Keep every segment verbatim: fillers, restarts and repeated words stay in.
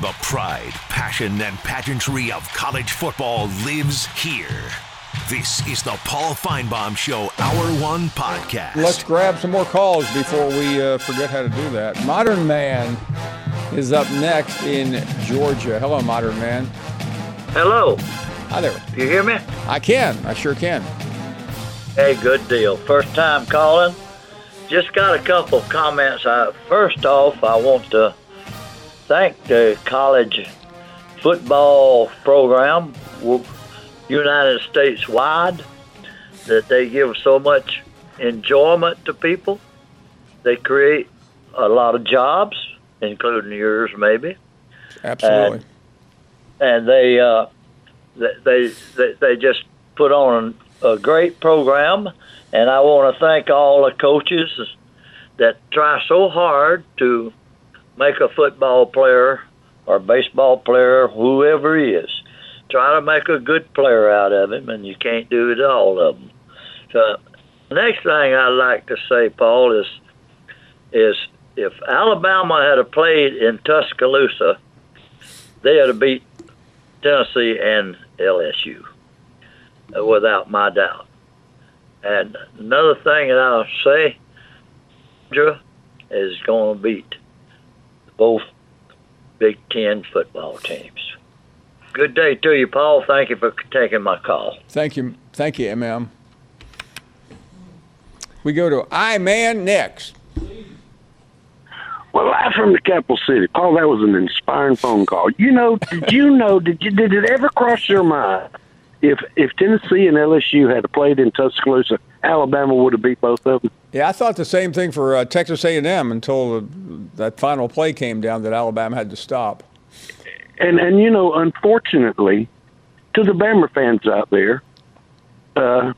The pride, passion, and pageantry of college football lives here. This is the Paul Finebaum Show, Hour One Podcast. Let's grab some more calls before we uh, forget how to do that. Modern Man is up next in Georgia. Hello, Modern Man. Hello. Hi there. You hear me? I can. I sure can. Hey, good deal. First time calling. Just got a couple of comments. I, first off, I want to thank the college football program, United States wide, that they give so much enjoyment to people. They create a lot of jobs, including yours, maybe. Absolutely. And, and they, uh, they they they just put on a great program, and I want to thank all the coaches that try so hard to make a football player or baseball player, whoever he is, try to make a good player out of him, and you can't do it all of them. So the next thing I'd like to say, Paul, is is if Alabama had played in Tuscaloosa, they had beat Tennessee and L S U, uh, without my doubt. And another thing that I'll say, Georgia is going to beat both Big Ten football teams. Good day to you, Paul. Thank you for taking my call. Thank you. Thank you, M M. We go to I-Man next. Well, live from the capital city. Paul, that was an inspiring phone call. You know, did you know, did you, did it ever cross your mind if if Tennessee and L S U had played in Tuscaloosa, Alabama would have beat both of them? Yeah, I thought the same thing for uh, Texas A and M until the, that final play came down that Alabama had to stop. And, and you know, unfortunately, to the Bama fans out there, uh,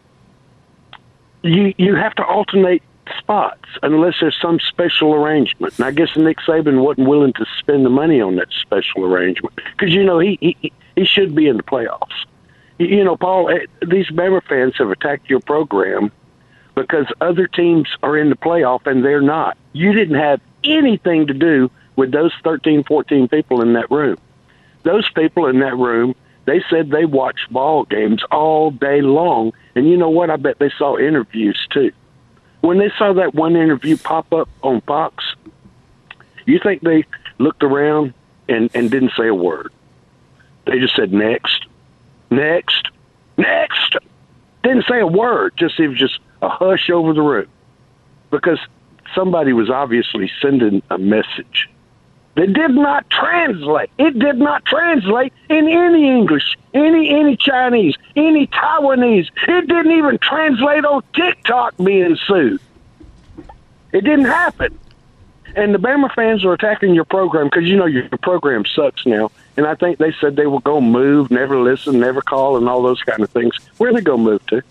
you you have to alternate spots unless there's some special arrangement. And I guess Nick Saban wasn't willing to spend the money on that special arrangement because, you know, he, he, he should be in the playoffs. You know, Paul, these Bama fans have attacked your program because other teams are in the playoff and they're not. You didn't have anything to do with those thirteen, fourteen people in that room. Those people in that room, they said they watched ball games all day long. And you know what? I bet they saw interviews too. When they saw that one interview pop up on Fox, you think they looked around and, and didn't say a word? They just said, next, next, next. Didn't say a word. Just it was just a hush over the room because somebody was obviously sending a message that did not translate. It did not translate in any English, any any Chinese, any Taiwanese. It didn't even translate on TikTok being sued. It didn't happen. And the Bama fans are attacking your program because, you know, your program sucks now. And I think they said they were going to move, never listen, never call, and all those kind of things. Where are they going to move to?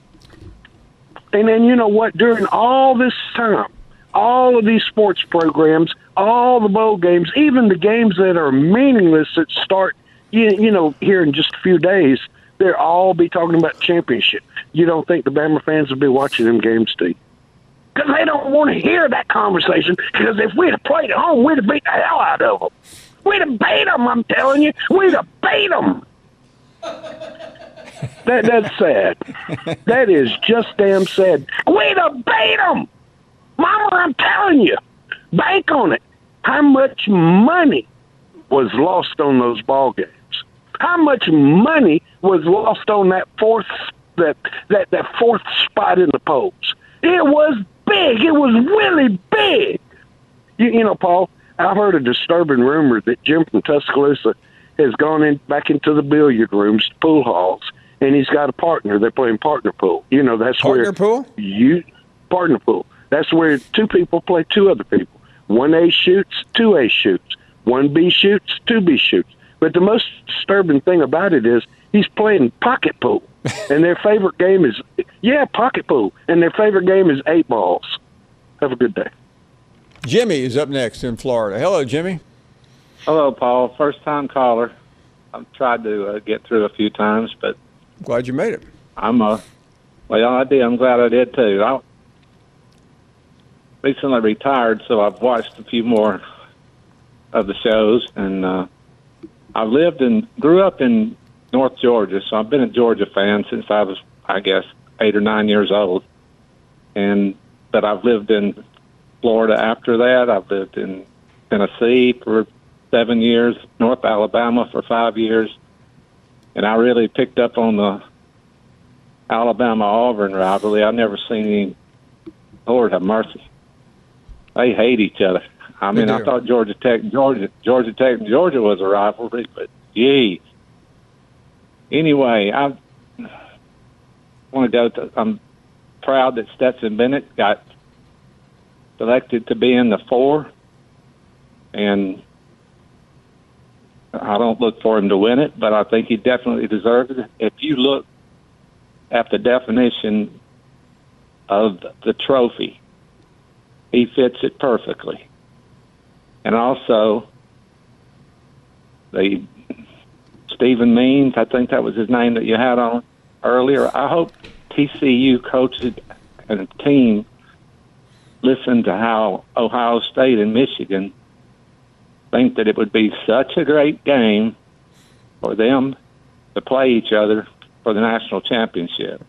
And then, you know what? During all this time, all of these sports programs, all the bowl games, even the games that are meaningless that start, you, you know, here in just a few days, they'll all be talking about championship. You don't think the Bama fans will be watching them games, Steve? Because they don't want to hear that conversation, because if we'd have played at home, we'd have beat the hell out of them. We'd have beat them, I'm telling you. We'd have beat them. that, that's sad. That is just damn sad. We'd have beat them. Mama, I'm telling you, bank on it. How much money was lost on those ball games? How much money was lost on that fourth that that, that fourth spot in the polls? It was big. It was really big. You, you know, Paul, I've heard a disturbing rumor that Jim from Tuscaloosa has gone in back into the billiard rooms, pool halls, and he's got a partner. They're playing partner pool. You know, that's partner where pool. You partner pool. That's where two people play two other people. One A shoots, two A shoots. One B shoots, two B shoots. But the most disturbing thing about it is he's playing pocket pool. And their favorite game is, yeah, pocket pool. And their favorite game is eight balls. Have a good day. Jimmy is up next in Florida. Hello, Jimmy. Hello, Paul. First-time caller. I've tried to uh, get through a few times, but... Glad you made it. I'm, uh, well, I did. I'm glad I did, too. I recently retired, so I've watched a few more of the shows, and uh, I've lived in, grew up in North Georgia, so I've been a Georgia fan since I was, I guess, eight or nine years old. And but I've lived in Florida after that. I've lived in Tennessee for seven years, North Alabama for five years, and I really picked up on the Alabama-Auburn rivalry. I've never seen any. Lord have mercy. They hate each other. I mean, I thought Georgia Tech, Georgia, Georgia Tech, and Georgia was a rivalry, but geez. Anyway, I want to go to. I'm proud that Stetson Bennett got selected to be in the four, and I don't look for him to win it, but I think he definitely deserves it. If you look at the definition of the trophy, he fits it perfectly. And also, the Stephen Means, I think that was his name that you had on earlier. I hope T C U coaches and team listen to how Ohio State and Michigan think that it would be such a great game for them to play each other for the national championship.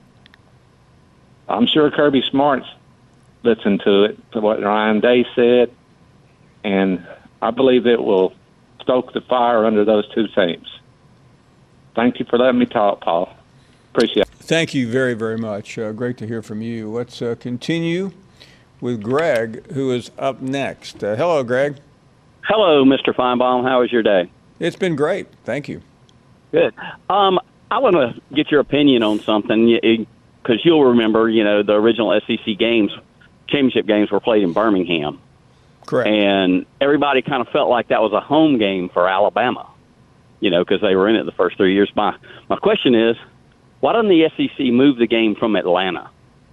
I'm sure Kirby Smart's listened to it, to what Ryan Day said, and I believe it will stoke the fire under those two teams. Thank you for letting me talk, Paul. Appreciate it. Thank you very, very much. Uh, great to hear from you. Let's uh, continue with Greg, who is up next. Uh, hello, Greg. Hello, Mister Feinbaum. How was your day? It's been great. Thank you. Good. Um, I want to get your opinion on something, because you'll remember, you know, the original S E C games, championship games were played in Birmingham. Correct. And everybody kind of felt like that was a home game for Alabama, you know, because they were in it the first three years. My, my question is, why doesn't the S E C move the game from Atlanta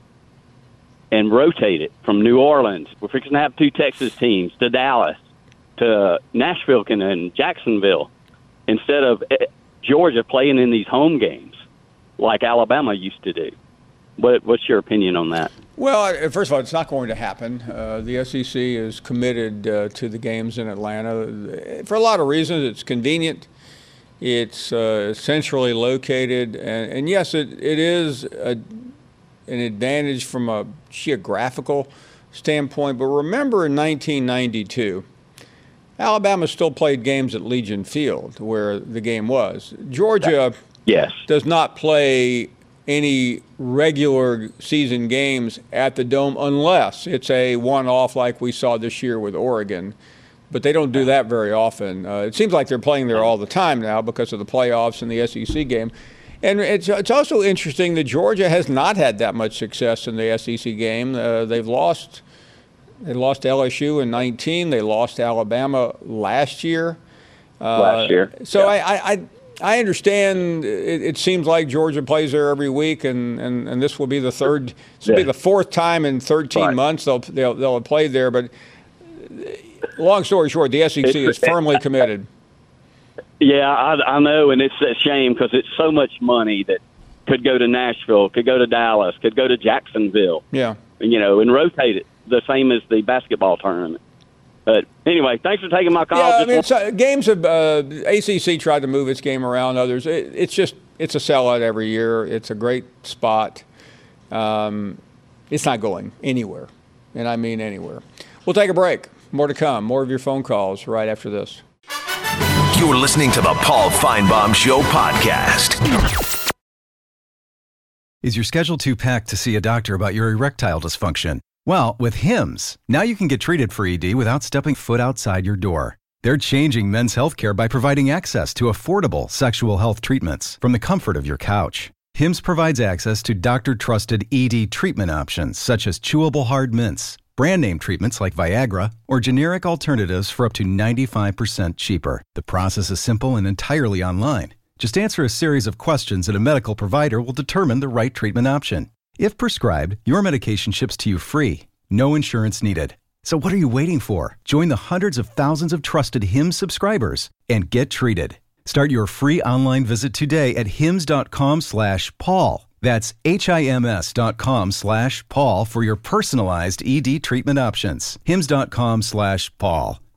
and rotate it from New Orleans? We're fixing to have two Texas teams, to Dallas, to Nashville and Jacksonville, instead of Georgia playing in these home games like Alabama used to do. What, what's your opinion on that? Well, first of all, it's not going to happen. Uh, the S E C is committed uh, to the games in Atlanta for a lot of reasons. It's convenient. It's uh, centrally located. And, and yes, it, it is a, an advantage from a geographical standpoint. But remember in nineteen ninety-two, Alabama still played games at Legion Field, where the game was. Georgia yes. does not play any regular season games at the Dome unless it's a one-off like we saw this year with Oregon. But they don't do that very often. Uh, it seems like they're playing there all the time now because of the playoffs and the S E C game. And it's it's also interesting that Georgia has not had that much success in the S E C game. Uh, they've lost they lost L S U in nineteen. They lost Alabama last year. Uh, last year. So yeah. I, I I understand. It, it seems like Georgia plays there every week, and, and, and this will be the third. This will yeah. be the fourth time in thirteen right. months they'll they'll they'll have played there. But long story short, the S E C is firmly committed. Yeah, I, I know, and it's a shame because it's so much money that could go to Nashville, could go to Dallas, could go to Jacksonville. Yeah, you know, and rotate it the same as the basketball tournament. But anyway, thanks for taking my call. Yeah, I mean, it's, uh, games have uh, A C C tried to move its game around. Others, it, it's just it's a sellout every year. It's a great spot. Um, it's not going anywhere, and I mean anywhere. We'll take a break. More to come. More of your phone calls right after this. You're listening to the Paul Feinbaum Show podcast. Is your schedule too packed to see a doctor about your erectile dysfunction? Well, with Hims, now you can get treated for E D without stepping foot outside your door. They're changing men's healthcare by providing access to affordable sexual health treatments from the comfort of your couch. Hims provides access to doctor-trusted E D treatment options such as chewable hard mints, brand name treatments like Viagra, or generic alternatives for up to ninety-five percent cheaper. The process is simple and entirely online. Just answer a series of questions and a medical provider will determine the right treatment option. If prescribed, your medication ships to you free, no insurance needed. So what are you waiting for? Join the hundreds of thousands of trusted Hims subscribers and get treated. Start your free online visit today at hims.com slash Paul. That's H-I-M-S dot com slash Paul for your personalized E D treatment options. Hims.com slash Paul.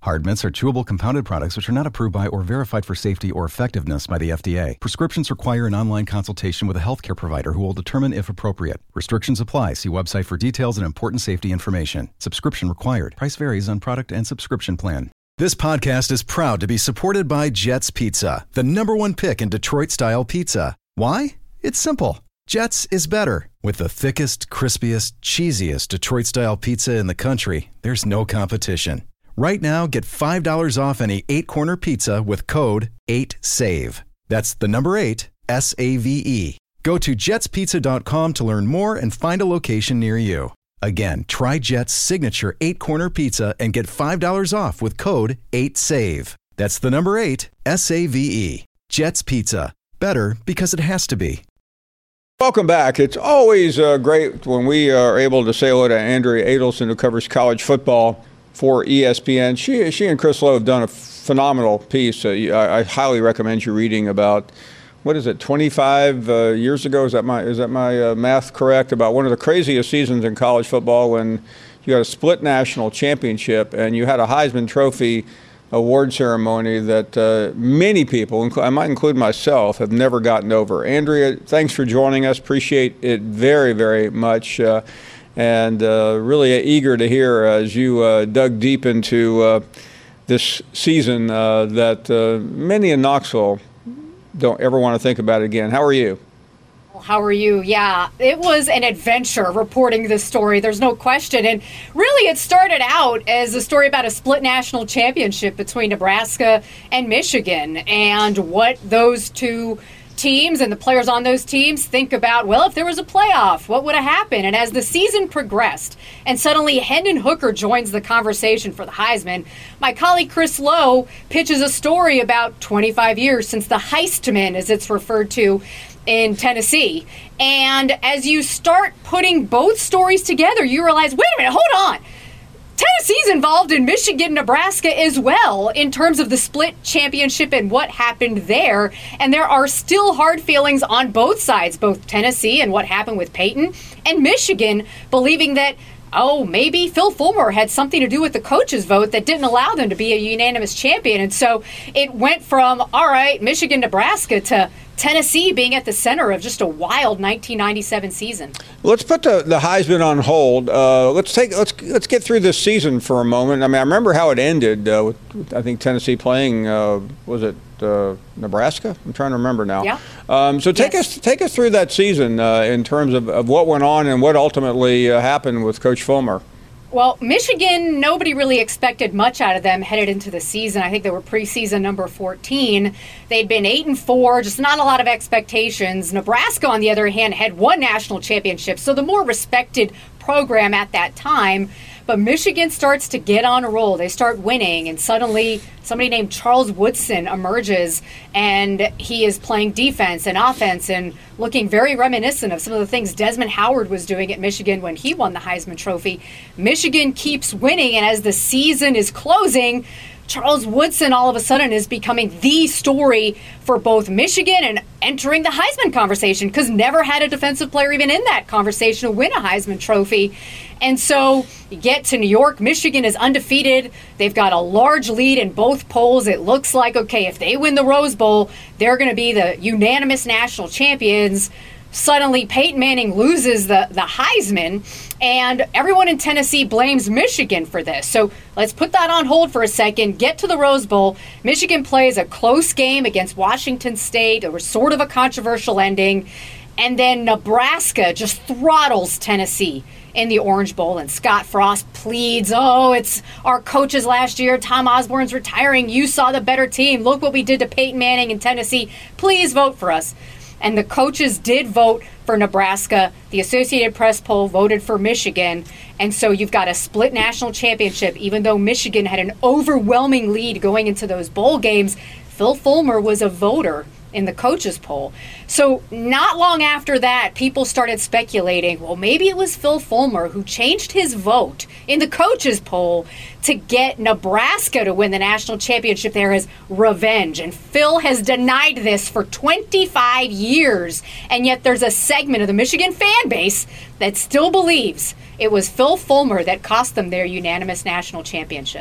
Hard Mints are chewable compounded products which are not approved by or verified for safety or effectiveness by the F D A. Prescriptions require an online consultation with a healthcare provider who will determine if appropriate. Restrictions apply. See website for details and important safety information. Subscription required. Price varies on product and subscription plan. This podcast is proud to be supported by Jets Pizza, the number one pick in Detroit-style pizza. Why? It's simple. Jets is better. With the thickest, crispiest, cheesiest Detroit-style pizza in the country, there's no competition. Right now, get five dollars off any eight-corner pizza with code eight save. That's the number eight, S A V E. Go to jets pizza dot com to learn more and find a location near you. Again, try Jet's signature eight-corner pizza and get five dollars off with code eight save. That's the number eight, S A V E. Jet's Pizza. Better because it has to be. Welcome back. It's always uh, great when we are able to say hello to Andrea Adelson, who covers college football for E S P N. She she and Chris Lowe have done a phenomenal piece. Uh, I, I highly recommend you reading about, what is it, twenty-five uh, years ago? Is that my is that my uh, math correct? About one of the craziest seasons in college football when you had a split national championship and you had a Heisman Trophy award ceremony that uh, many people, I might include myself, have never gotten over. Andrea, thanks for joining us. Appreciate it very, very much. Uh, and uh, really eager to hear as you uh, dug deep into uh, this season uh, that uh, many in Knoxville don't ever want to think about it again. How are you? How are you? Yeah, it was an adventure reporting this story. There's no question. And really, it started out as a story about a split national championship between Nebraska and Michigan and what those two teams and the players on those teams think about, well, if there was a playoff, what would have happened? And as the season progressed and suddenly Hendon Hooker joins the conversation for the Heisman, my colleague Chris Lowe pitches a story about twenty-five years since the Heistman, as it's referred to, in Tennessee. And as you start putting both stories together, you realize, wait a minute, hold on. Tennessee's involved in Michigan, Nebraska as well in terms of the split championship and what happened there. And there are still hard feelings on both sides, both Tennessee and what happened with Peyton, and Michigan believing that, oh, maybe Phil Fulmer had something to do with the coaches' vote that didn't allow them to be a unanimous champion. And so it went from, all right, Michigan, Nebraska to Tennessee being at the center of just a wild nineteen ninety-seven season. Let's put the, the Heisman on hold. Uh, let's take let's let's get through this season for a moment. I mean, I remember how it ended uh, with, with I think Tennessee playing uh, was it uh, Nebraska? I'm trying to remember now. Yeah. Um, so take yes. us take us through that season uh, in terms of, of what went on and what ultimately uh, happened with Coach Fulmer. Well, Michigan, nobody really expected much out of them headed into the season. I think they were preseason number fourteen. They'd been eight and four, just not a lot of expectations. Nebraska, on the other hand, had won national championships, so the more respected program at that time. But Michigan starts to get on a roll. They start winning, and suddenly somebody named Charles Woodson emerges, and he is playing defense and offense and looking very reminiscent of some of the things Desmond Howard was doing at Michigan when he won the Heisman Trophy. Michigan keeps winning, and as the season is closing, Charles Woodson all of a sudden is becoming the story for both Michigan and entering the Heisman conversation, because never had a defensive player even in that conversation to win a Heisman Trophy. And so you get to New York, Michigan is undefeated. They've got a large lead in both polls. It looks like, okay, if they win the Rose Bowl, they're going to be the unanimous national champions. Suddenly, Peyton Manning loses the, the Heisman, and everyone in Tennessee blames Michigan for this. So let's put that on hold for a second, get to the Rose Bowl. Michigan plays a close game against Washington State. It was sort of a controversial ending. And then Nebraska just throttles Tennessee in the Orange Bowl, and Scott Frost pleads, oh, it's our coaches last year. Tom Osborne's retiring. You saw the better team. Look what we did to Peyton Manning in Tennessee. Please vote for us. And the coaches did vote for Nebraska. The Associated Press poll voted for Michigan. And so you've got a split national championship. Even though Michigan had an overwhelming lead going into those bowl games, Phil Fulmer was a voter in the coaches poll. So not long after that, people started speculating, well, maybe it was Phil Fulmer who changed his vote in the coaches poll to get Nebraska to win the national championship there as revenge. And Phil has denied this for twenty-five years. And yet there's a segment of the Michigan fan base that still believes it was Phil Fulmer that cost them their unanimous national championship.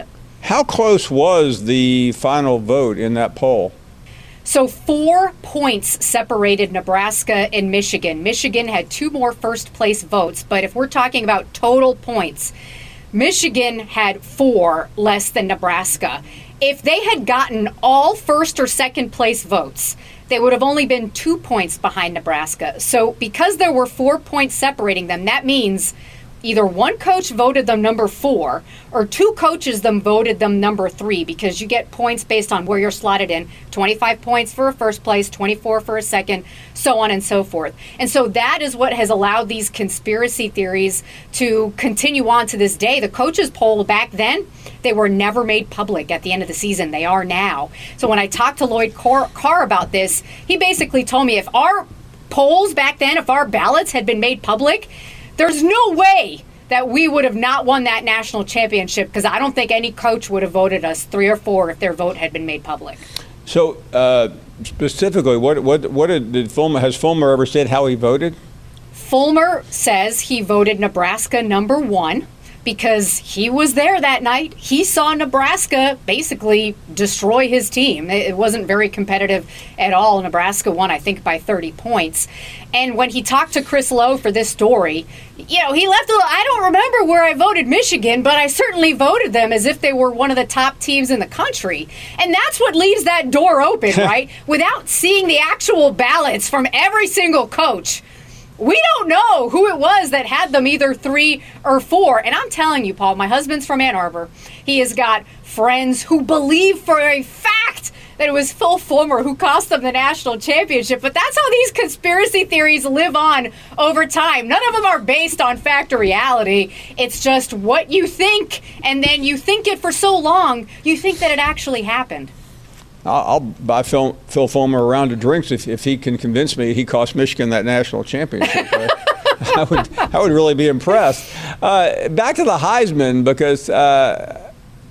How close was the final vote in that poll? So four points separated Nebraska and Michigan. Michigan had two more first-place votes, but if we're talking about total points, Michigan had four less than Nebraska. If they had gotten all first or second place votes, they would have only been two points behind Nebraska. So because there were four points separating them, that means either one coach voted them number four or two coaches them voted them number three, because you get points based on where you're slotted in. twenty-five points for a first place, twenty-four for a second, so on and so forth. And so that is what has allowed these conspiracy theories to continue on to this day. The coaches poll back then, they were never made public at the end of the season. They are now. So when I talked to Lloyd Carr about this, he basically told me if our polls back then, if our ballots had been made public, there's no way that we would have not won that national championship, because I don't think any coach would have voted us three or four if their vote had been made public. So uh, specifically, what what what did, did Fulmer, has Fulmer ever said how he voted? Fulmer says he voted Nebraska number one because he was there that night. He saw Nebraska basically destroy his team. It wasn't very competitive at all. Nebraska won, I think, by thirty points. And when he talked to Chris Lowe for this story, you know, he left a little, I don't remember where I voted Michigan, but I certainly voted them as if they were one of the top teams in the country. And that's what leaves that door open, right? Without seeing the actual ballots from every single coach, we don't know who it was that had them either three or four. And I'm telling you, Paul, my husband's from Ann Arbor. He has got friends who believe for a fact that it was Phil Fulmer who cost them the national championship. But that's how these conspiracy theories live on over time. None of them are based on fact or reality. It's just what you think, and then you think it for so long, you think that it actually happened. I'll, I'll buy Phil, Phil Fulmer a round of drinks if, if he can convince me he cost Michigan that national championship. I would I would really be impressed. Uh, back to the Heisman, because uh,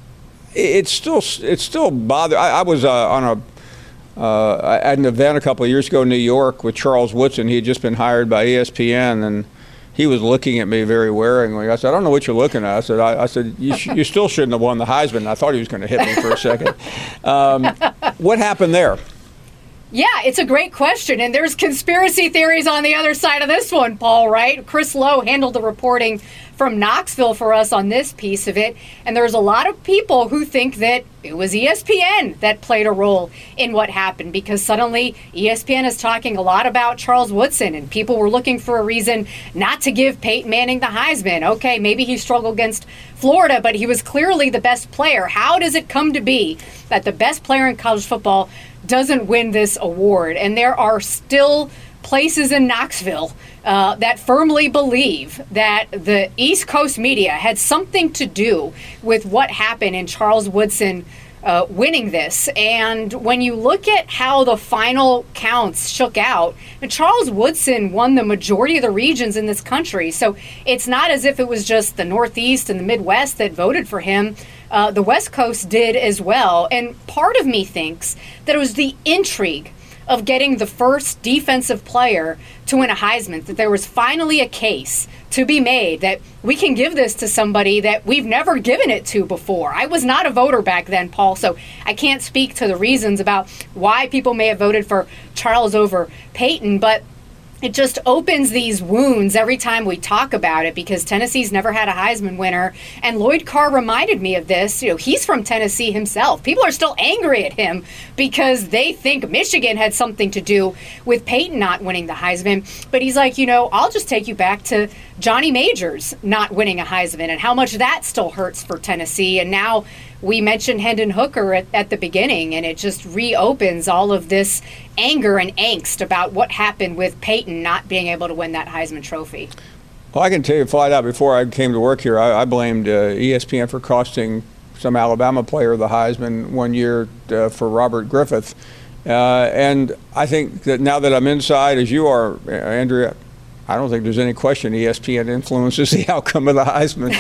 it's still it's still bother. I, I was uh, on a uh, at an event a couple of years ago in New York with Charles Woodson. He had just been hired by E S P N, and he was looking at me very waringly. I said, "I don't know what you're looking at." I said, "I, I said you, sh- you still shouldn't have won the Heisman." I thought he was going to hit me for a second. Um, what happened there? Yeah, it's a great question, and there's conspiracy theories on the other side of this one, Paul, right? Chris Lowe handled the reporting from Knoxville for us on this piece of it, and there's a lot of people who think that it was E S P N that played a role in what happened, because suddenly E S P N is talking a lot about Charles Woodson, and people were looking for a reason not to give Peyton Manning the Heisman. Okay, maybe he struggled against Florida, but he was clearly the best player. How does it come to be that the best player in college football doesn't win this award? And there are still places in Knoxville uh, that firmly believe that the East Coast media had something to do with what happened in Charles Woodson uh, winning this. And when you look at how the final counts shook out, and Charles Woodson won the majority of the regions in this country. So it's not as if it was just the Northeast and the Midwest that voted for him. Uh, the West Coast did as well. And part of me thinks that it was the intrigue of getting the first defensive player to win a Heisman, that there was finally a case to be made that we can give this to somebody that we've never given it to before. I was not a voter back then, Paul, so I can't speak to the reasons about why people may have voted for Charles over Peyton, but it just opens these wounds every time we talk about it, because Tennessee's never had a Heisman winner. And Lloyd Carr reminded me of this. You know, he's from Tennessee himself. People are still angry at him because they think Michigan had something to do with Peyton not winning the Heisman. But he's like, you know, I'll just take you back to Johnny Majors not winning a Heisman and how much that still hurts for Tennessee. And now we mentioned Hendon Hooker at, at the beginning, and it just reopens all of this anger and angst about what happened with Peyton not being able to win that Heisman Trophy. Well, I can tell you flat out, before I came to work here, I, I blamed uh, E S P N for costing some Alabama player the Heisman one year uh, for Robert Griffith. Uh, and I think that now that I'm inside, as you are, Andrea, I don't think there's any question E S P N influences the outcome of the Heisman.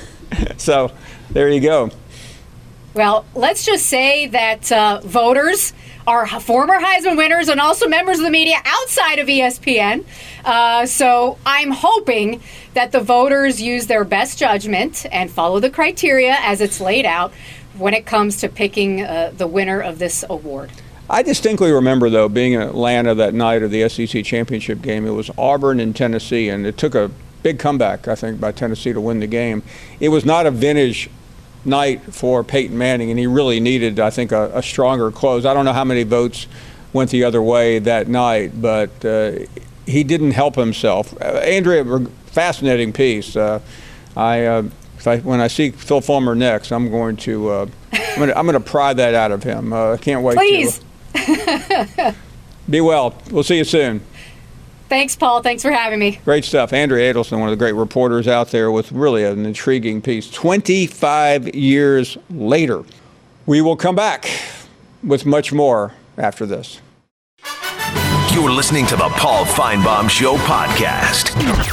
So there you go. Well, let's just say that uh, voters are former Heisman winners and also members of the media outside of E S P N. Uh, so I'm hoping that the voters use their best judgment and follow the criteria as it's laid out when it comes to picking uh, the winner of this award. I distinctly remember, though, being in Atlanta that night of the S E C championship game. It was Auburn and Tennessee, and it took a big comeback, I think, by Tennessee to win the game. It was not a vintage night for Peyton Manning, and he really needed, I think, a, a stronger close. I don't know how many votes went the other way that night, but uh, he didn't help himself. Uh, Andrea, fascinating piece. Uh, I, uh, if I when I see Phil Fulmer next, I'm going to uh, I'm going to I'm going to pry that out of him. I uh, can't wait. Please. To be well. We'll see you soon. Thanks, Paul. Thanks for having me. Great stuff. Andrea Adelson, one of the great reporters out there with really an intriguing piece. twenty-five years later. We will come back with much more after this. You're listening to the Paul Feinbaum Show podcast.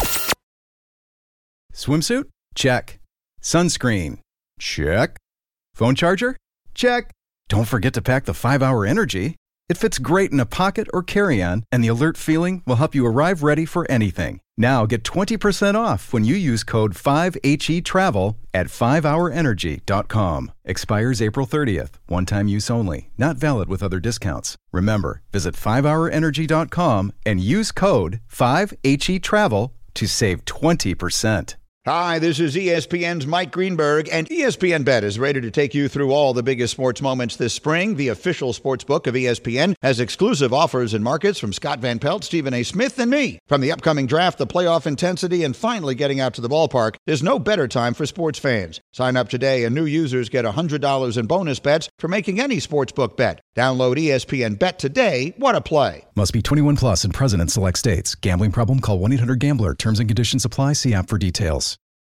Swimsuit? Check. Sunscreen? Check. Phone charger? Check. Don't forget to pack the five hour Energy. It fits great in a pocket or carry-on, and the alert feeling will help you arrive ready for anything. Now get twenty percent off when you use code five H E travel at five hour energy dot com. Expires April thirtieth. One-time use only. Not valid with other discounts. Remember, visit five hour energy dot com and use code five H E travel to save twenty percent. Hi, this is E S P N's Mike Greenberg, and E S P N Bet is ready to take you through all the biggest sports moments this spring. The official sports book of E S P N has exclusive offers and markets from Scott Van Pelt, Stephen A. Smith, and me. From the upcoming draft, the playoff intensity, and finally getting out to the ballpark, there's no better time for sports fans. Sign up today, and new users get one hundred dollars in bonus bets for making any sportsbook bet. Download E S P N Bet today. What a play. Must be twenty-one plus and present in select states. Gambling problem? Call one eight hundred gambler. Terms and conditions apply. See app for details.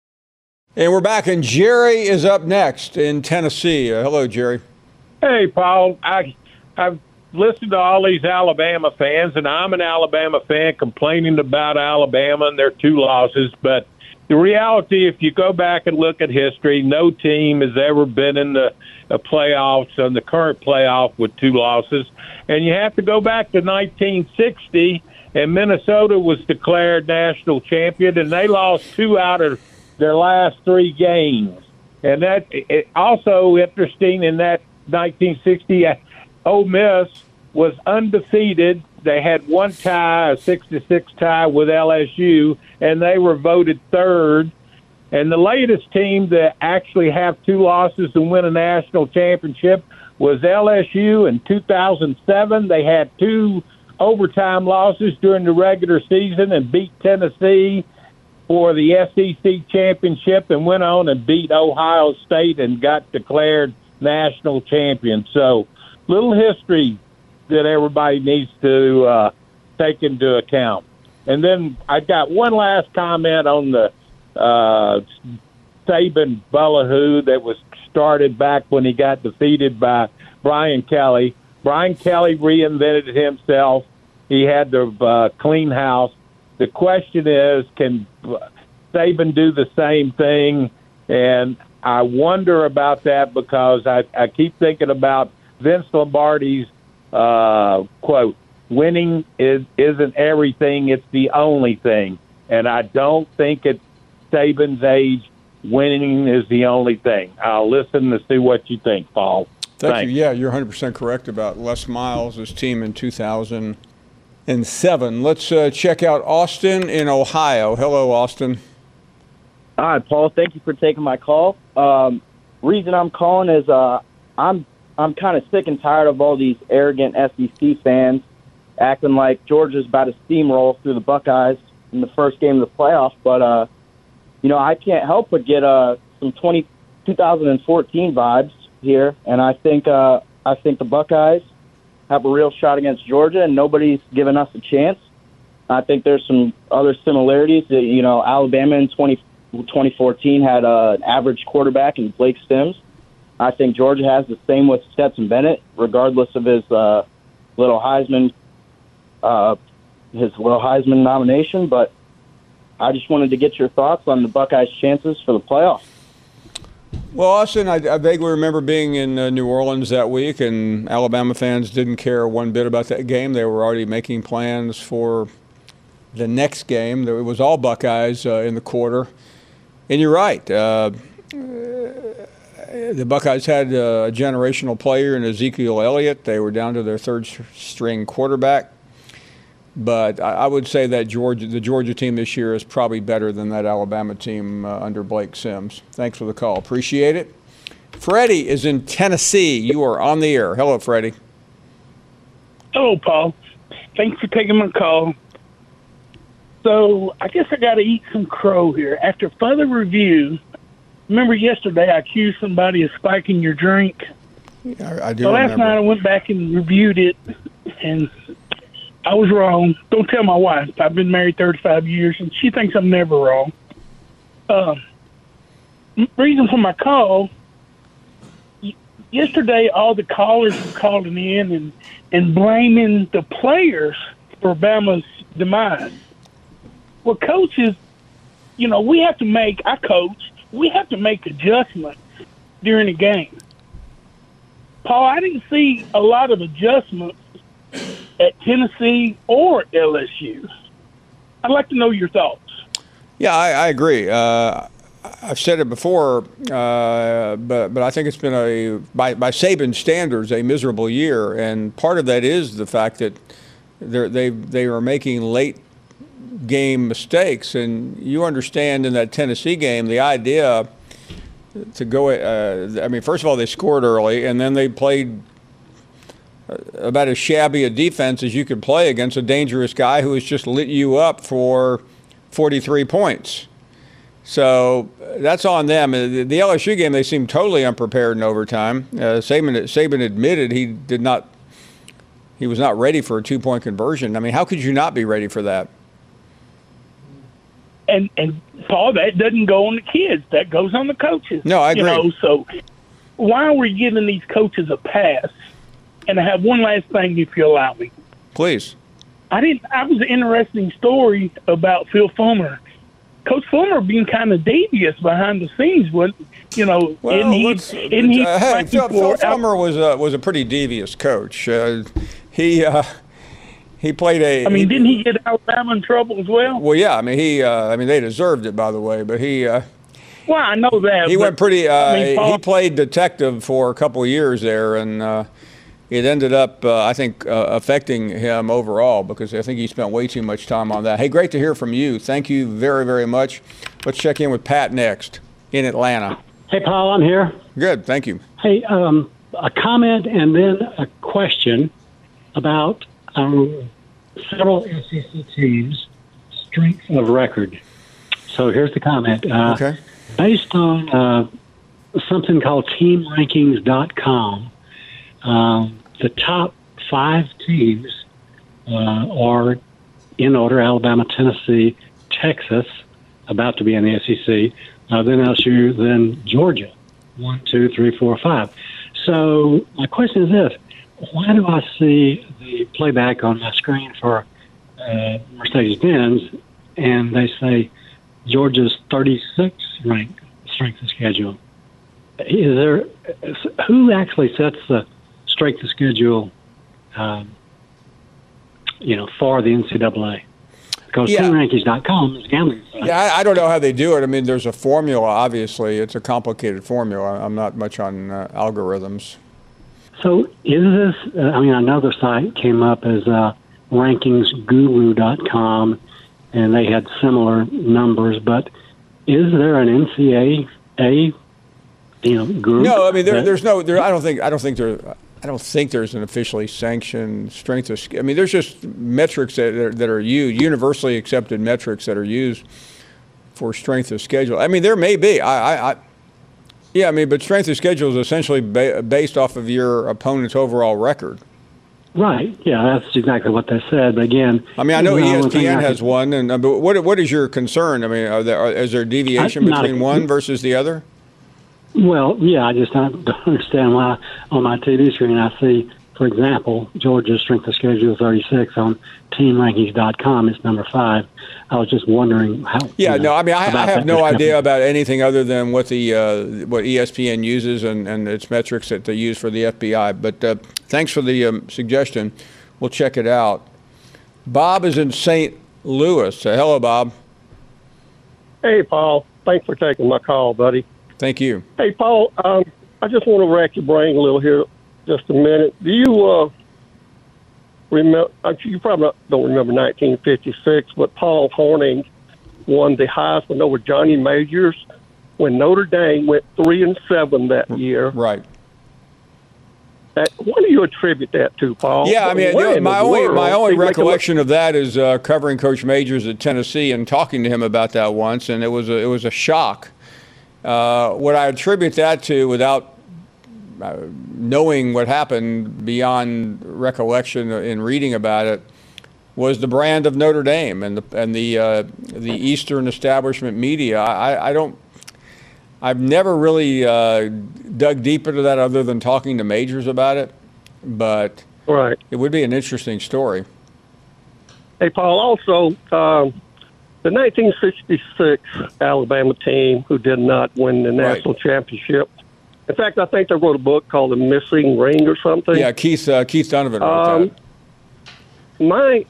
And we're back, and Jerry is up next in Tennessee. Uh, hello, Jerry. Hey, Paul. I, I've listened to all these Alabama fans, and I'm an Alabama fan complaining about Alabama and their two losses. But the reality, if you go back and look at history, no team has ever been in the, the playoffs, and the current playoff with two losses. And you have to go back to nineteen sixty, and Minnesota was declared national champion, and they lost two out of their last three games. And that it, also interesting in that nineteen sixty, Ole Miss was undefeated. They had one tie, a six to six tie with L S U, and they were voted third. And the latest team that actually have two losses and win a national championship was L S U in two thousand seven. They had two overtime losses during the regular season and beat Tennessee for the S E C championship and went on and beat Ohio State and got declared national champion. So little history that everybody needs to uh, take into account. And then I got one last comment on the uh, Saban ballyhoo that was started back when he got defeated by Brian Kelly. Brian Kelly reinvented himself. He had to uh, clean house. The question is, can Saban do the same thing? And I wonder about that because I, I keep thinking about Vince Lombardi's uh, quote, winning is, isn't everything, it's the only thing. And I don't think at Saban's age, winning is the only thing. I'll listen to see what you think, Paul. Thank Thanks. you. Yeah, you're one hundred percent correct about Les Miles' team in two thousand seven. Let's uh, check out Austin in Ohio. Hello, Austin. Hi, Paul. Thank you for taking my call. Um, reason I'm calling is uh, I'm I'm kind of sick and tired of all these arrogant S E C fans acting like Georgia's about to steamroll through the Buckeyes in the first game of the playoffs. But uh, you know, I can't help but get uh, some twenty, twenty fourteen vibes here, and I think uh, I think the Buckeyes have a real shot against Georgia, and nobody's given us a chance. I think there's some other similarities. You know, Alabama in twenty fourteen had uh, an average quarterback in Blake Sims. I think Georgia has the same with Stetson Bennett, regardless of his uh, little Heisman, uh, his little Heisman nomination. But I just wanted to get your thoughts on the Buckeyes' chances for the playoffs. Well, Austin, I, I vaguely remember being in uh, New Orleans that week, and Alabama fans didn't care one bit about that game. They were already making plans for the next game. It was all Buckeyes uh, in the quarter. And you're right. Uh, the Buckeyes had a generational player in Ezekiel Elliott. They were down to their third-string quarterback. But I would say that Georgia, the Georgia team this year is probably better than that Alabama team uh, under Blake Sims. Thanks for the call. Appreciate it. Freddie is in Tennessee. You are on the air. Hello, Freddie. Hello, Paul. Thanks for taking my call. So I guess I got to eat some crow here. After further review, remember yesterday I accused somebody of spiking your drink? Yeah, I, I do so last remember. night I went back and reviewed it, and I was wrong. Don't tell my wife. I've been married thirty-five years, and she thinks I'm never wrong. Uh, reason for my call, yesterday all the callers were calling in and, and blaming the players for Bama's demise. Well, coaches, you know, we have to make, I coach, we have to make adjustments during the game. Paul, I didn't see a lot of adjustments at Tennessee or L S U. I'd like to know your thoughts. Yeah, I, I agree. Uh, I've said it before, uh, but but I think it's been a by by Saban standards a miserable year, and part of that is the fact that they they they are making late game mistakes, and you understand in that Tennessee game the idea to go. Uh, I mean, first of all, they scored early, and then they played about as shabby a defense as you could play against a dangerous guy who has just lit you up for forty-three points. So that's on them. The L S U game, they seemed totally unprepared in overtime. Uh, Saban, Saban admitted he did not, he was not ready for a two-point conversion. I mean, how could you not be ready for that? And, and Paul, that doesn't go on the kids. That goes on the coaches. No, I agree. You know, so why are we giving these coaches a pass? And I have one last thing, if you allow me. Please. I didn't. I was an interesting story about Phil Fulmer. Coach Fulmer being kind of devious behind the scenes. When you know, well, isn't he? Isn't he uh, hey, Phil, Phil Fulmer out- was a was a pretty devious coach. Uh, he uh, he played a. I mean, he, didn't he get Alabama in trouble as well? Well, yeah. I mean, he. Uh, I mean, they deserved it, by the way. But he. Uh, well, I know that. He but, went pretty. Uh, I mean, Paul, he played detective for a couple of years there, and. Uh, It ended up, uh, I think, uh, affecting him overall because I think he spent way too much time on that. Hey, great to hear from you. Thank you very, very much. Let's check in with Pat next in Atlanta. Hey, Paul, I'm here. Good, thank you. Hey, um, a comment and then a question about um, several S E C teams' strength of record. So here's the comment. Uh, okay. Based on uh, something called team rankings dot com, Um, the top five teams uh, are in order: Alabama, Tennessee, Texas, about to be in the S E C, uh, then L S U, then Georgia. One, two, three, four, five. So my question is this: why do I see the playback on my screen for uh, Mercedes-Benz, and they say Georgia's thirty-sixth ranked strength of schedule? Is there who actually sets the strength of schedule, um, you know, for the N C double A? Because yeah. team rankings dot com is gambling site. Yeah, I, I don't know how they do it. I mean, there's a formula, obviously. It's a complicated formula. I'm not much on uh, algorithms. So is this, uh, I mean, another site came up as uh, rankings guru dot com, and they had similar numbers, but is there an N C A A, you know, group? No, I mean, there, that, there's no, there, I don't think, I don't think there, I don't think there's an officially sanctioned strength of. I mean, there's just metrics that are, that are used, universally accepted metrics that are used for strength of schedule. I mean, there may be. I, I, I yeah, I mean, but strength of schedule is essentially ba- based off of your opponent's overall record. Right. Yeah, that's exactly what they said. But again, I mean, I know you E S P N I has could, one, and uh, but what what is your concern? I mean, are there, are, is there a deviation I, between a, one versus the other? Well, yeah, I just don't understand why on my T V screen I see, for example, Georgia's strength of schedule thirty-six on team rankings dot com. It's number five. I was just wondering how. Yeah, you know, no, I mean, I, I have no discussion. idea about anything other than what the uh, what E S P N uses and, and its metrics that they use for the F B I. But uh, thanks for the um, suggestion. We'll check it out. Bob is in Saint Louis. Uh, hello, Bob. Hey, Paul. Thanks for taking my call, buddy. Thank you. Hey, Paul, um, I just want to rack your brain a little here just a minute. Do you uh, remember, you probably don't remember nineteen fifty-six, but Paul Hornung won the Heisman over Johnny Majors when Notre Dame went three and seven that year. Right. That, what do you attribute that to, Paul? Yeah, I mean, What in my the only world? my only Seems like a- recollection of that is uh, covering Coach Majors at Tennessee and talking to him about that once, and it was a, it was a shock. Uh, what I attribute that to, without uh, knowing what happened beyond recollection in reading about it, was the brand of Notre Dame and the and the uh, the Eastern establishment media. I, I don't. I've never really uh, dug deep into that other than talking to Majors about it, but right. It would be an interesting story. Hey, Paul, also, um, the nineteen sixty-six Alabama team who did not win the national championship. In fact, I think they wrote a book called The Missing Ring or something. Yeah, Keith uh, Keith Donovan wrote Um, that. my,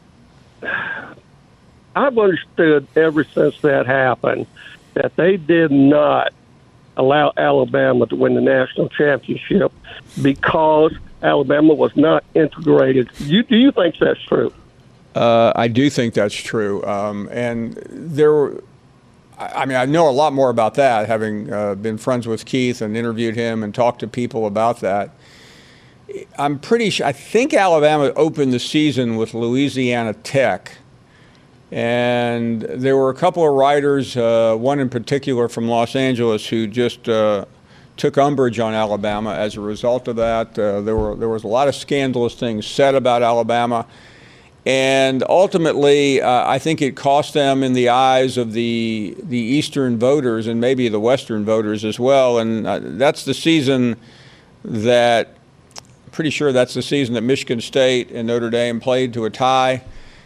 I've understood ever since that happened that they did not allow Alabama to win the national championship because Alabama was not integrated. You, do you think that's true? Uh, I do think that's true. Um, and there were, I mean, I know a lot more about that, having uh, been friends with Keith and interviewed him and talked to people about that. I'm pretty sure, I think Alabama opened the season with Louisiana Tech. And there were a couple of writers, uh, one in particular from Los Angeles, who just uh, took umbrage on Alabama as a result of that. Uh, there were there was a lot of scandalous things said about Alabama. And ultimately, uh, I think it cost them in the eyes of the the Eastern voters and maybe the Western voters as well. And uh, that's the season that, I'm pretty sure that's the season that Michigan State and Notre Dame played to a tie.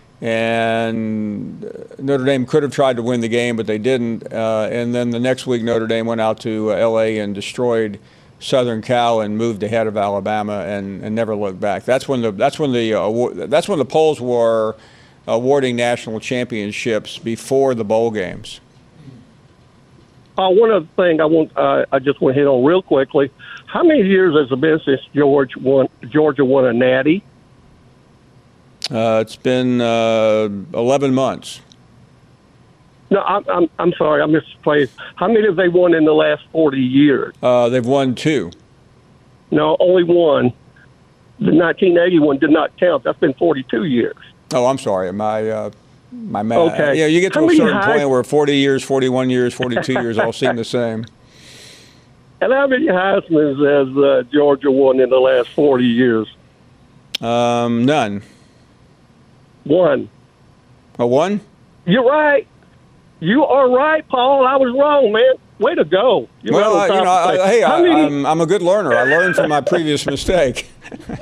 And Notre Dame could have tried to win the game, but they didn't. Uh, and then the next week, Notre Dame went out to uh, L A and destroyed Southern Cal and moved ahead of Alabama and, and never looked back. That's when the that's when the uh, award, that's when the polls were awarding national championships before the bowl games. Uh, one other thing I want uh, I just want to hit on real quickly. How many years has it been since George won, Georgia won a natty? Uh, it's been uh, eleven months. No, I'm I'm, I'm sorry, I misplaced. How many have they won in the last forty years? Uh, they've won two. No, only one. The nineteen eighty one did not count. That's been forty-two years. Oh, I'm sorry. My uh, my math. Okay. Yeah, you get to How a many certain high- point where forty years, forty-one years, forty-two years all seem the same. And how many Heisman's has uh, Georgia won in the last forty years? Um, none. One. A one? You're right. You are right, Paul. I was wrong, man. Way to go. You're Well, right I, on you know, top of I, things. hey, How I, many- I'm, I'm a good learner. I learned from my previous mistake.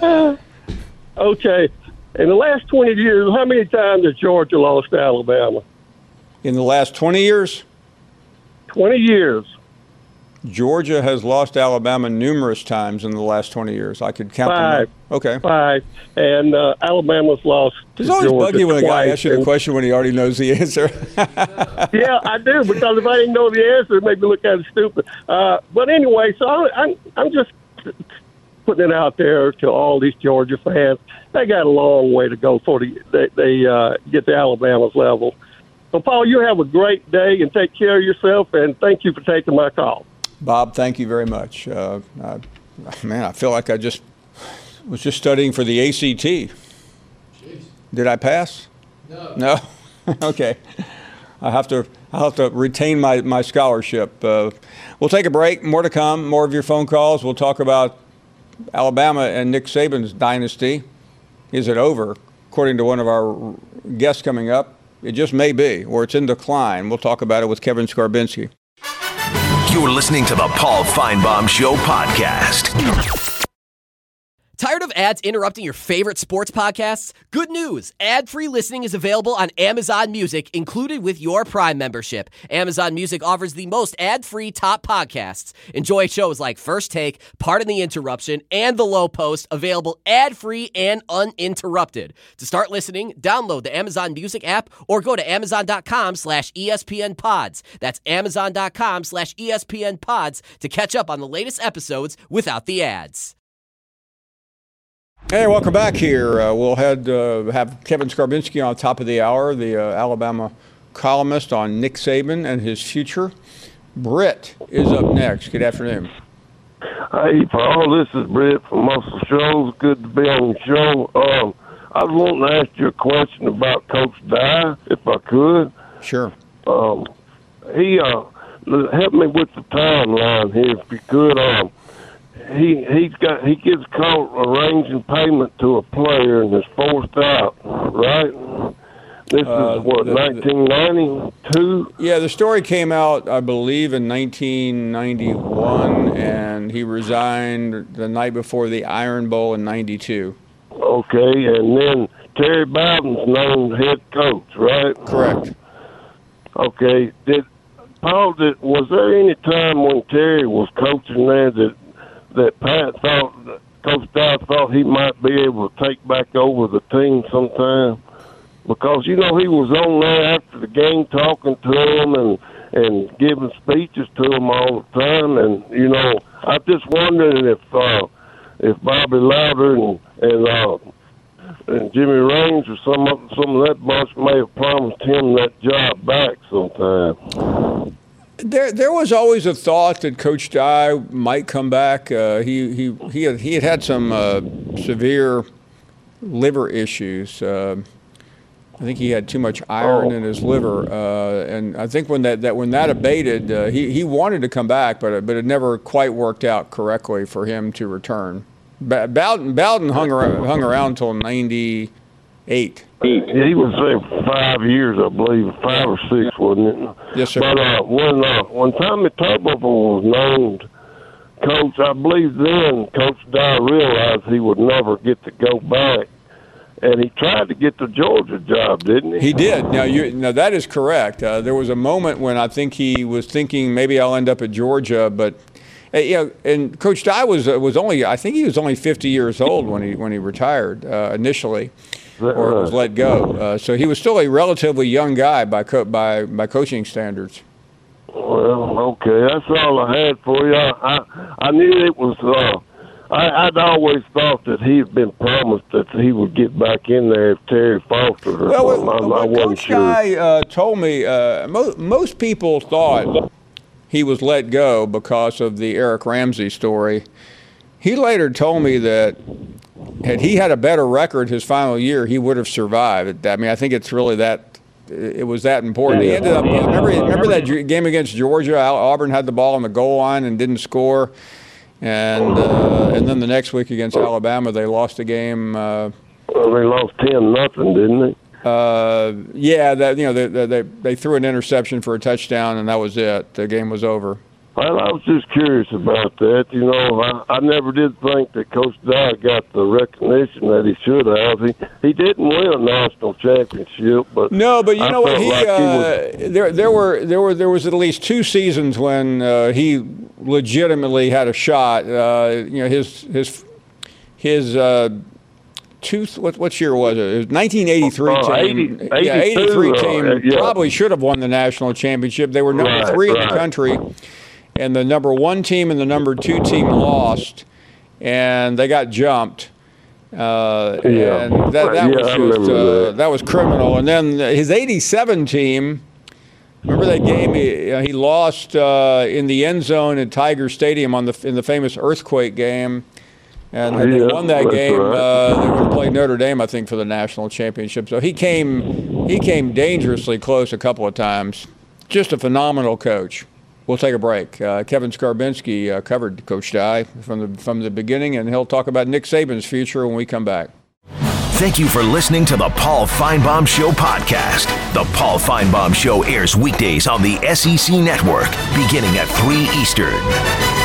Okay. In the last twenty years, how many times has Georgia lost to Alabama? In the last twenty years? twenty years. Georgia has lost Alabama numerous times in the last twenty years. I could count Five. them. Okay. Five. And uh, Alabama's lost to It's always Georgia buggy when a guy twice. asks you the And- question when he already knows the answer. Yeah, I do, because if I didn't know the answer, it made me look kind of stupid. Uh, but anyway, so I, I'm, I'm just putting it out there to all these Georgia fans. They got a long way to go before they, they, they uh, get to Alabama's level. So, Paul, you have a great day and take care of yourself, and thank you for taking my call. Bob, thank you very much. Uh, uh, man, I feel like I just was just studying for the A C T. Jeez. Did I pass? No. No? Okay. I have to I have to retain my, my scholarship. Uh, we'll take a break. More to come. More of your phone calls. We'll talk about Alabama and Nick Saban's dynasty. Is it over? According to one of our guests coming up, it just may be, or it's in decline. We'll talk about it with Kevin Skarbinski. You're listening to the Paul Feinbaum Show podcast. Tired of ads interrupting your favorite sports podcasts? Good news! Ad-free listening is available on Amazon Music, included with your Prime membership. Amazon Music offers the most ad-free top podcasts. Enjoy shows like First Take, Pardon the Interruption, and The Low Post, available ad-free and uninterrupted. To start listening, download the Amazon Music app or go to amazon.com slash ESPN pods. That's amazon.com slash ESPN pods to catch up on the latest episodes without the ads. Hey, welcome back here. Uh, we'll head, uh, have Kevin Skarbinski on top of the hour, the uh, Alabama columnist on Nick Saban and his future. Britt is up next. Good afternoon. Hey, Paul, this is Britt from Muscle Shoals. Good to be on the show. Um, I was wanting to ask you a question about Coach Dye, if I could. Sure. Um, he uh, help me with the timeline here, if you could. Um, He he's got he gets caught arranging payment to a player and is forced out, right? This Uh, is what the- nineteen ninety-two. Yeah, the story came out, I believe, in nineteen ninety-one, and he resigned the night before the Iron Bowl in ninety-two. Okay, and then Terry Bowden's named head coach, right? Correct. Okay, did Paul? Did was there any time when Terry was coaching there that that Pat thought, Coach Dye thought he might be able to take back over the team sometime? Because, you know, he was on there after the game talking to him and, and giving speeches to him all the time. And, you know, I'm just wondering if uh, if Bobby Louder and, and, uh, and Jimmy Raines or some of, some of that bunch may have promised him that job back sometime. There, there was always a thought that Coach Dye might come back. Uh, he, he, he had, he had had some uh, severe liver issues. Uh, I think he had too much iron in his liver, uh, and I think when that, that when that abated, uh, he, he wanted to come back, but but it never quite worked out correctly for him to return. Ba- Bowden, Bowden hung around, hung around until ninety-eight. He was there for five years, I believe, five or six, wasn't it? Yes, sir. But uh, when uh, when Tommy Tuberville was named coach, I believe then Coach Dye realized he would never get to go back, and he tried to get the Georgia job, didn't he? He did. Now, you, now that is correct. Uh, there was a moment when I think he was thinking maybe I'll end up at Georgia, but uh, you know, and Coach Dye was uh, was only I think he was only fifty years old when he when he retired uh, initially. Or was let go. Uh, so he was still a relatively young guy by co- by by coaching standards. Well, okay, that's all I had for you. I I, I knew it was. Uh, I, I'd always thought that he had been promised that he would get back in there if Terry Foster. Or Well, something. what, I, I what wasn't Coach sure. Dye uh, told me, uh, mo- most people thought he was let go because of the Eric Ramsey story. He later told me that had he had a better record his final year, he would have survived. I mean, I think it's really that, it was that important. He ended up, remember, remember that game against Georgia? Auburn had the ball on the goal line and didn't score. And uh, and then the next week against Alabama, they lost the game. Uh, well, they lost ten nothing, didn't they? Uh, yeah, that you know they, they they threw an interception for a touchdown, and that was it. The game was over. Well, I was just curious about that. You know, I, I never did think that Coach Dye got the recognition that he should have. He he didn't win a national championship, but no, but you I know what? felt He, like uh, he was, there there were there were there was at least two seasons when uh, he legitimately had a shot. Uh, you know, his his his. Uh, Two, what, what year was it? It was nineteen eighty-three uh, team. eighty, yeah, eighty-three uh, team yeah. probably should have won the national championship. They were number Right, three in right. the country, and the number one team and the number two team lost, and they got jumped. Uh, Yeah. and that, that Yeah, was I just remember uh, that. that was criminal. And then his eighty-seven team. Remember that game? He, uh, he lost uh, in the end zone at Tiger Stadium on the in the famous earthquake game. And had they Yeah, won that that's game, right. uh, they would have played Notre Dame, I think, for the national championship. So he came, he came dangerously close a couple of times. Just a phenomenal coach. We'll take a break. Uh, Kevin Skarbinski uh, covered Coach Dye from the from the beginning, and he'll talk about Nick Saban's future when we come back. Thank you for listening to the Paul Feinbaum Show podcast. The Paul Feinbaum Show airs weekdays on the S E C Network, beginning at three Eastern.